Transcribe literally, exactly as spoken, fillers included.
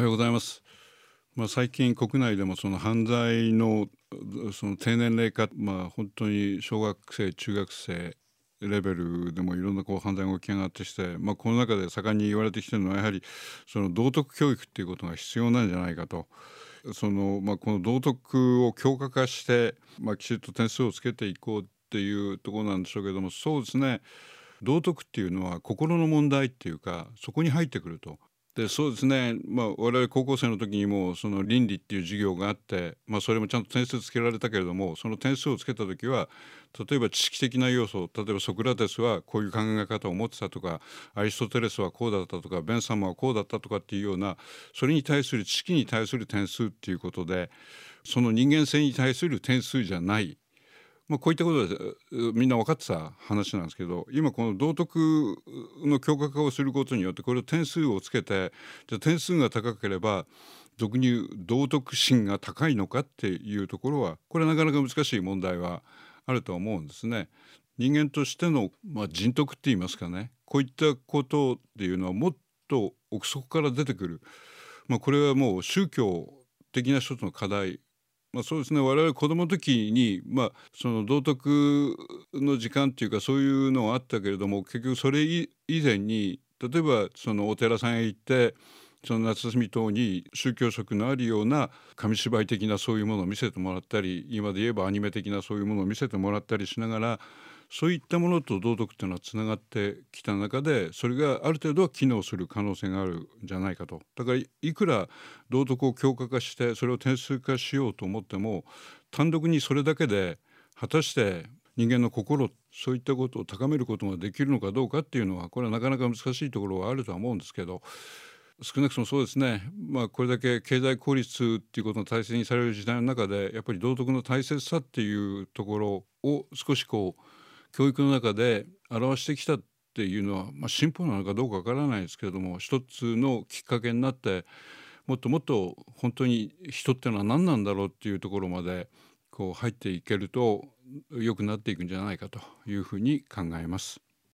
はようございます。まあ、最近国内でもその犯罪のその低年齢化、まあ、本当に小学生中学生レベルでもいろんなこう犯罪が起き上がってして、まあ、この中で盛んに言われてきてるのはやはりその道徳教育っていうことが必要なんじゃないかと。その、まあ、この道徳を強化化して、まあ、きちっと点数をつけていこうっていうところなんでしょうけども、そうですね、道徳っていうのは心の問題っていうか、そこに入ってくると。でそうですね、まあ、我々高校生の時にもその倫理っていう授業があって、まあ、それもちゃんと点数つけられたけれども、その点数をつけた時は例えば知識的な要素、例えばソクラテスはこういう考え方を持ってたとか、アリストテレスはこうだったとか、ベン様はこうだったとかっていうような、それに対する知識に対する点数っていうことで、その人間性に対する点数じゃない、まあ、こういったことでうみんな分かってた話なんですけど、今この道徳の強化化をすることによって、これを点数をつけて、じゃあ点数が高ければ俗に言う道徳心が高いのかっていうところは、これはなかなか難しい問題はあると思うんですね。人間としての、まあ、人徳って言いますかね、こういったことっていうのはもっと奥底から出てくる、まあ、これはもう宗教的な一つの課題。まあ、そうですね、我々子供の時に、まあ、その道徳の時間っていうかそういうのはあったけれども、結局それ以前に例えばそのお寺さんへ行って、その夏休み等に宗教色のあるような紙芝居的なそういうものを見せてもらったり、今で言えばアニメ的なそういうものを見せてもらったりしながら、そういったものと道徳っていうのはつながってきた中で、それがある程度は機能する可能性があるんじゃないかと。だからいくら道徳を強化化してそれを点数化しようと思っても、単独にそれだけで果たして人間の心、そういったことを高めることができるのかどうかっていうのは、これはなかなか難しいところはあるとは思うんですけど、少なくともそうですね、まあ、これだけ経済効率っていうことが大切にされる時代の中で、やっぱり道徳の大切さっていうところを少しこう教育の中で表してきたっていうのは、まあ、進歩なのかどうかわからないですけれども、一つのきっかけになって、もっともっと本当に人ってのは何なんだろうっていうところまでこう入っていけると良くなっていくんじゃないかというふうに考えます。